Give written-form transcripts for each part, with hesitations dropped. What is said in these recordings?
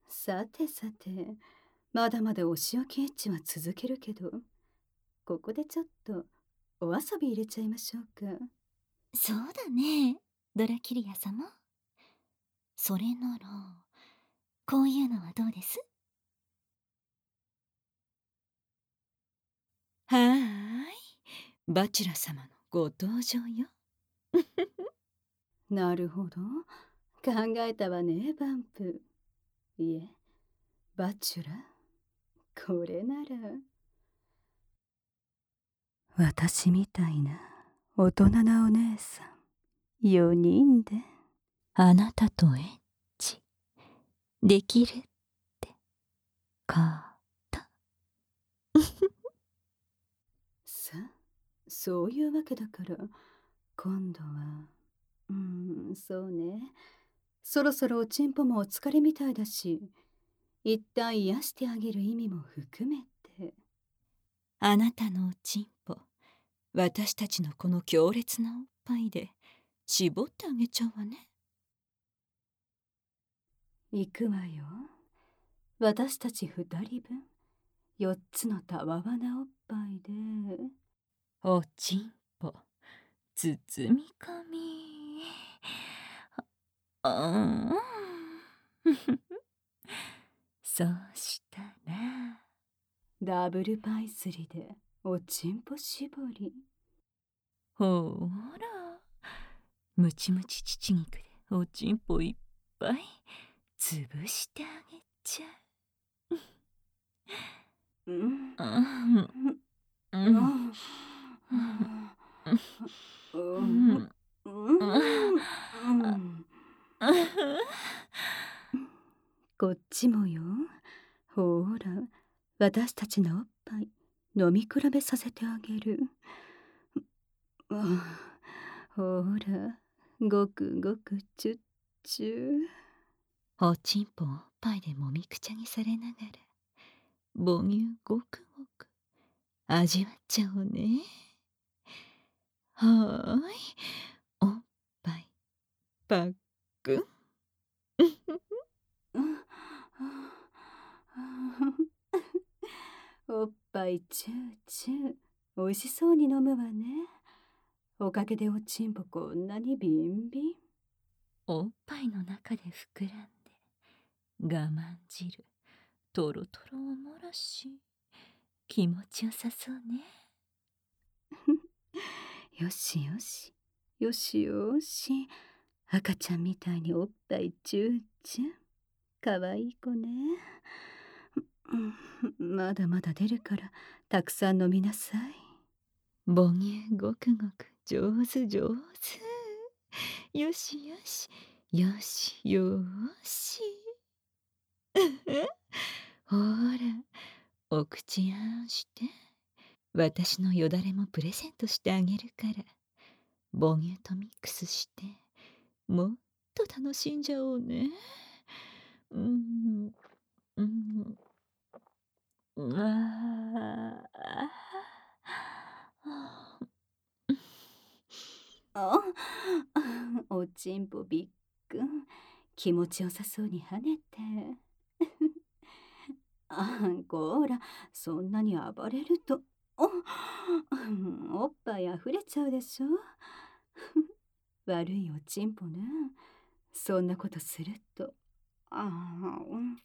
さてさて、まだまだお仕置きエッチは続けるけど、ここでちょっとお遊び入れちゃいましょうか。 そうだね、ドラキリア様。それなら、こういうのはどうです？はーい、バチュラ様のご登場よ。 なるほど。考えたわね、バンプ。いえ、バチュラ。これなら。私みたいな大人なお姉さん、4人で。 あなたとエッチできるってかた。 さ、そういうわけだから、今度は、そうね。そろそろおちんぽもお疲れみたいだし、一旦癒してあげる意味も含めて。 あなたのおちんぽ、私たちのこの強烈なおっぱいで絞ってあげちゃうわね。 行くわよ。私たち2人分、4つのたわわなおっぱいで。 おちんぽ包み込み、あーそうしたら、 ダブルパイスリでおちんぽ絞り。 ほーら、ムチムチ乳肉でおちんぽいっぱい潰してあげちゃうん。 う。うんううん。 んううん。 んううん。 ん。うん。こっちもよ。ほーら、私たちのおっぱい飲み比べさせてあげる。ほーら、ごくごくチュッチュ。 おちんぽをおっぱいでもみくちゃにされながら母乳ごくごく味わっちゃおうね。はーい、おっぱいパックン。 おっぱいチューチュー、おいしそうに飲むわね。おかげでおちんぽこんなにビンビン。 おっぱいの中で膨らんで我慢汁とろとろを漏らし、気持ちよさそうね。 よしよし、よしよし、赤ちゃんみたいにおっぱいチューチュー。かわいい子ね。まだまだ出るからたくさん飲みなさい。 母乳ごくごく上手上手。よしよしよしよし。ほら、お口あんして。私のよだれもプレゼントしてあげるから、母乳とミックスしてもっと楽しんじゃおうね。うんうんうわあ、おちんぽびっくん、気持ちよさそうに跳ねて。こら、そんなに暴れると、おっぱい溢れちゃうでしょ。悪いおちんぽね。そんなことすると。あーうん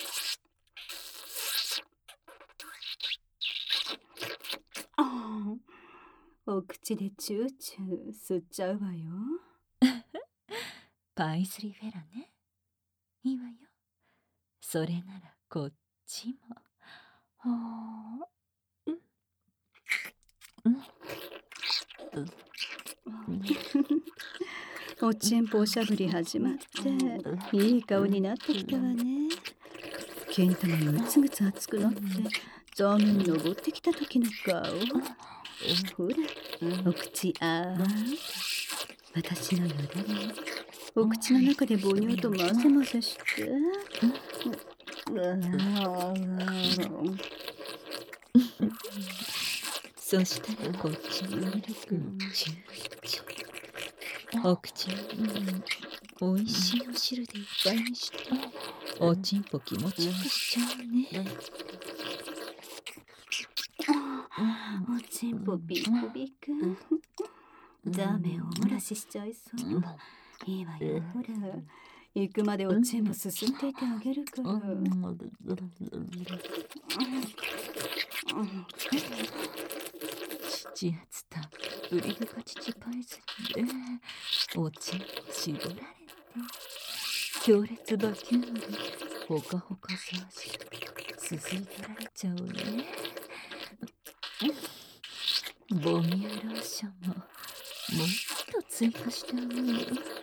あー、お口でチューチュー吸っちゃうわよ。 パイスリーフェラね。いいわよ。それならこっちも。ほーうんうんおちんぽおしゃぶり始まって、いい顔になってきたわね。金玉ぐつぐつ熱くなって、座面に登ってきた時の顔。ほら、お口私のよだれをお口の中で母乳と混ぜ混ぜして。 そしたらこっちのミルクをチューチュー。お口の中をおいしいお汁でいっぱいにして。 おちんぽ気持ちよくしちゃうね。 おちんぽビクビク。ダメ、お漏らししちゃいそう。いいわよ、ほら。行くまでおちんぽすすっていてあげるから。 父圧たっぷり深乳パイズリでおちんぽ絞られて、強烈バキュームでほかほかサージすすい取られちゃうね。ボミュローションももっと追加してあげる。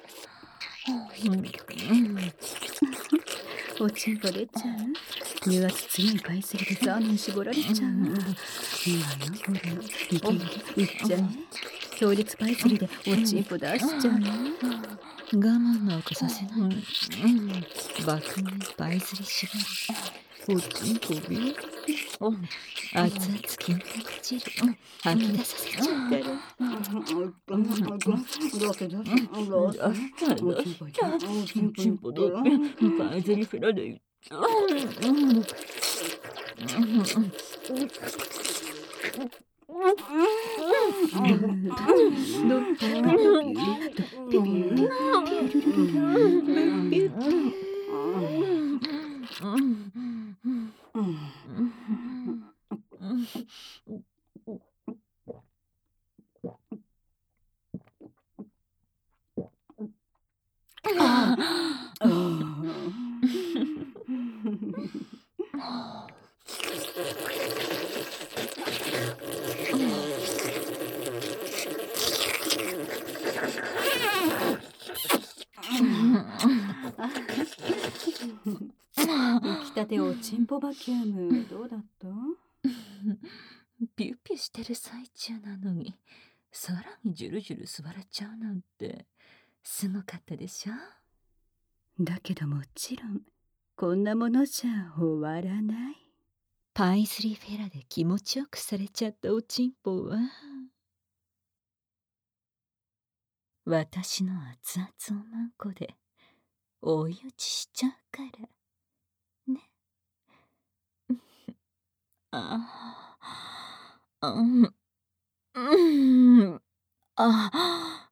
おちんぽ出ちゃう？乳圧強いパイスリでザーメン絞られちゃう。いいわよ、ほら。いける？いっちゃね。強烈パイスリでおちんぽ出しちゃうね。 我慢なんかさせない。爆燃パイスリ絞り、おちんぽビュー。熱々金箔汁吐き出させちゃうから。おちんぽだってパイスリフェラで出来たておちんぽバキュームどうだった？ ピュッピュしてる最中なのにさらにジュルジュル吸われちゃうなんてすごかったでしょ？ だけどもちろんこんなものじゃ終わらない。 パイスリーフェラで気持ちよくされちゃったおちんぽは私の熱々おまんこで追い打ちしちゃうからね。ああ、うんあ、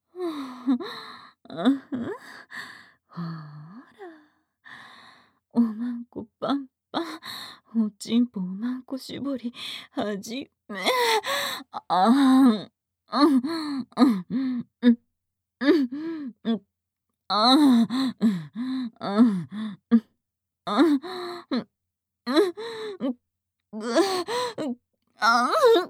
ほら、おまんこパンパン、おちんぽおまんこ絞り始め。ああ、うんうんうんうんうんああ、うんうんうんうんぐあ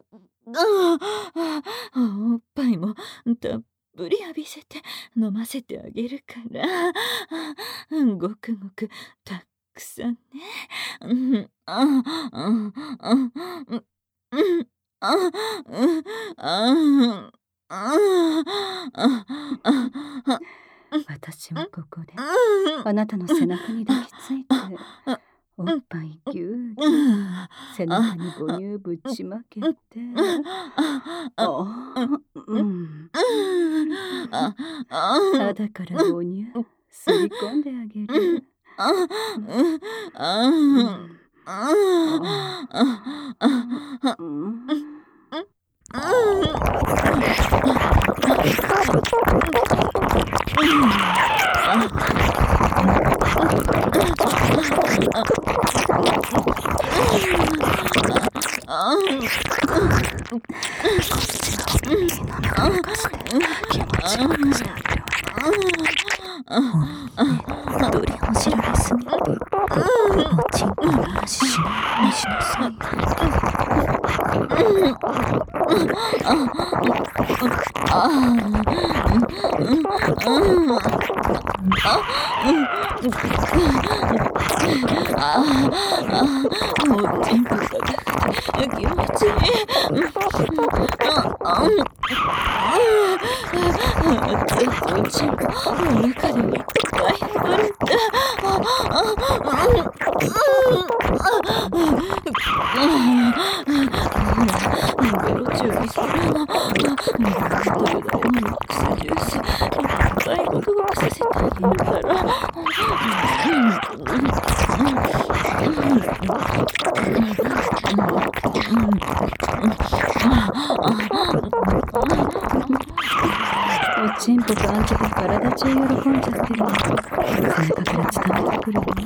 おっぱいもたっぷり浴びせて飲ませてあげるからごくごくたくさんね。うんあうんうんうんあうんあ私はここであなたの背中に抱きついておっぱいぎゅうぎゅう背中に母乳ぶちまけてだから母乳吸い込んであげる。取り干しられすぎておちんぽの話しないようにしなさい。 おちんぽが気持ちいい。おちんぽお腹でいっぱい生まれてベロチューにするのどれだけのミックスジュースいっぱいゴクゴクさせてあげるからおちんぽとあんちゃく体中喜んじゃってるの。背中から伝わってくるよ。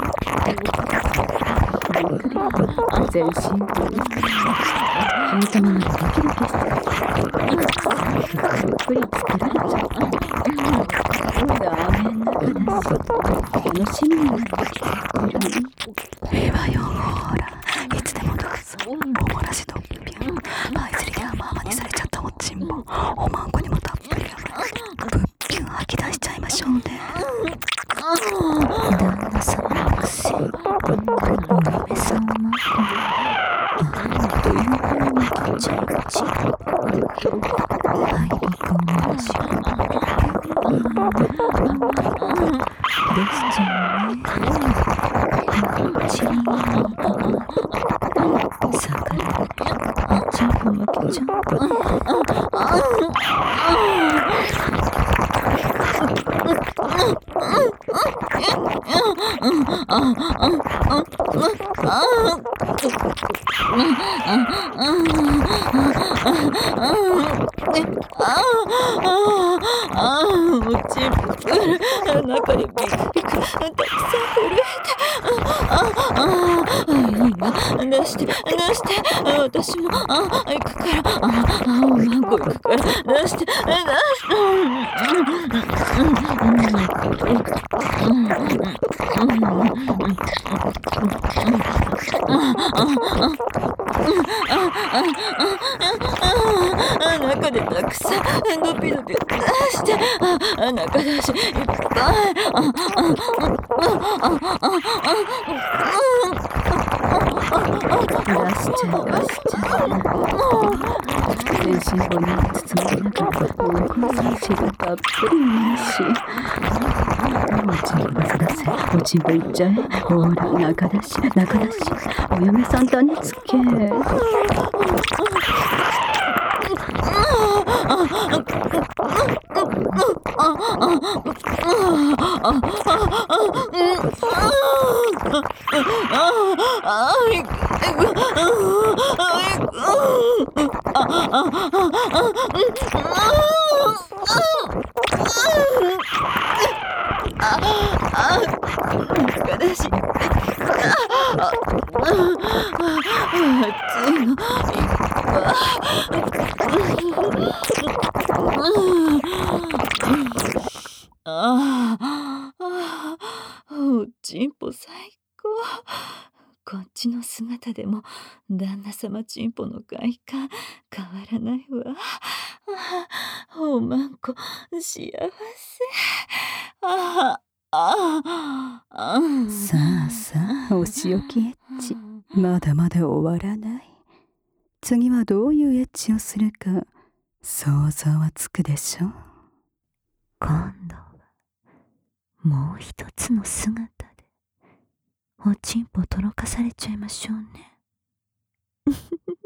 びっくり。全身引いたままでドキドキしてる。ゆっくり作られちゃった。ダメん中だし、楽しみになってきてる。いいわよ、ほら。いつでもどうぞ。おもらしとっぴゅん。あいつりで甘々にされちゃったおちんぽ。おまんこにもたっぷり甘い。ぶっぴゅん吐き出しちゃいましょうね。 旦那様のくせにお嫁さんもあっという間に負けちゃうち敗北を申し上げですちゃんねチリン逆らっておちんぽ負けちゃうおちんぽから中でビクビクたくさん震えていいな出して私も行くからおまんこ行くから出して中でたくさんドピドピ出して中出しいっぱい出しちゃ全身骨に包まれながら大根さん血がたっぷり飲むし、おちんぽ出せおちんぽいっちゃえ。ほら中出しお嫁さん種付け。おちんぽ最高。こっちの姿でも旦那様ちんぽの外観変わらないわ。おまんこ幸せ。さあさあ、お仕置きエッチまだまだ終わらない。次はどういうエッチをするか想像はつくでしょ。 今度はもう一つの姿でおちんぽとろかされちゃいましょうね。